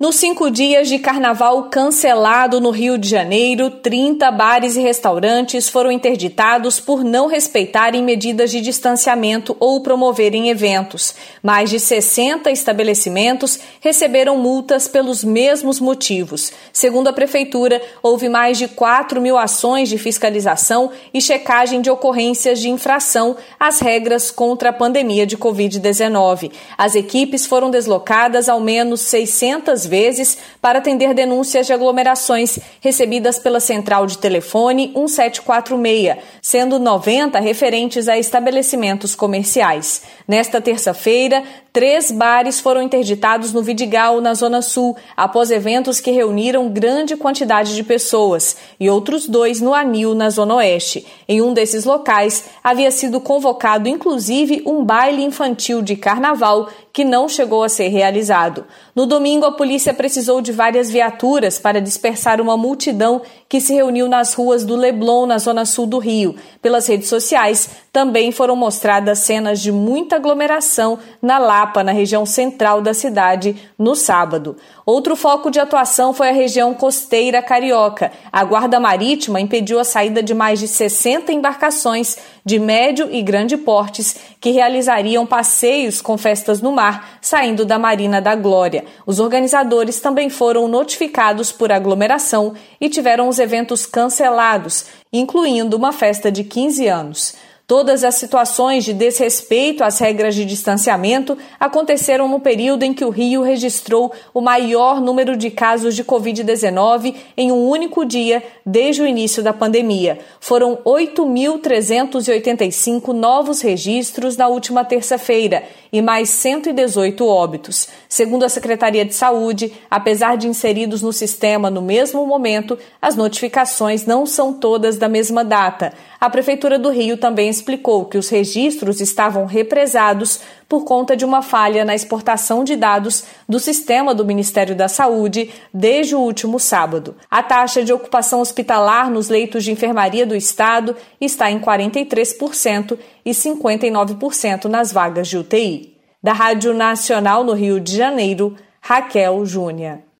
Nos 5 dias de carnaval cancelado no Rio de Janeiro, 30 bares e restaurantes foram interditados por não respeitarem medidas de distanciamento ou promoverem eventos. Mais de 60 estabelecimentos receberam multas pelos mesmos motivos. Segundo a Prefeitura, houve mais de 4.000 ações de fiscalização e checagem de ocorrências de infração às regras contra a pandemia de Covid-19. As equipes foram deslocadas ao menos 600 vezes para atender denúncias de aglomerações recebidas pela central de telefone 1746, sendo 90 referentes a estabelecimentos comerciais. Nesta terça-feira, 3 bares foram interditados no Vidigal, na Zona Sul, após eventos que reuniram grande quantidade de pessoas, e outros 2 no Anil, na Zona Oeste. Em um desses locais, havia sido convocado inclusive um baile infantil de carnaval que não chegou a ser realizado. No domingo, a polícia precisou de várias viaturas para dispersar uma multidão que se reuniu nas ruas do Leblon, na Zona Sul do Rio. Pelas redes sociais, também foram mostradas cenas de muita aglomeração na Lapa, na região central da cidade, no sábado. Outro foco de atuação foi a região costeira carioca. A Guarda Marítima impediu a saída de mais de 60 embarcações de médio e grande portes que realizariam passeios com festas no mar, saindo da Marina da Glória. Os organizadores também foram notificados por aglomeração e tiveram os eventos cancelados, incluindo uma festa de 15 anos. Todas as situações de desrespeito às regras de distanciamento aconteceram no período em que o Rio registrou o maior número de casos de Covid-19 em um único dia desde o início da pandemia. Foram 8.385 novos registros na última terça-feira e mais 118 óbitos. Segundo a Secretaria de Saúde, apesar de inseridos no sistema no mesmo momento, as notificações não são todas da mesma data. A Prefeitura do Rio também explicou que os registros estavam represados por conta de uma falha na exportação de dados do sistema do Ministério da Saúde desde o último sábado. A taxa de ocupação hospitalar nos leitos de enfermaria do Estado está em 43% e 59% nas vagas de UTI. Da Rádio Nacional no Rio de Janeiro, Raquel Júnior.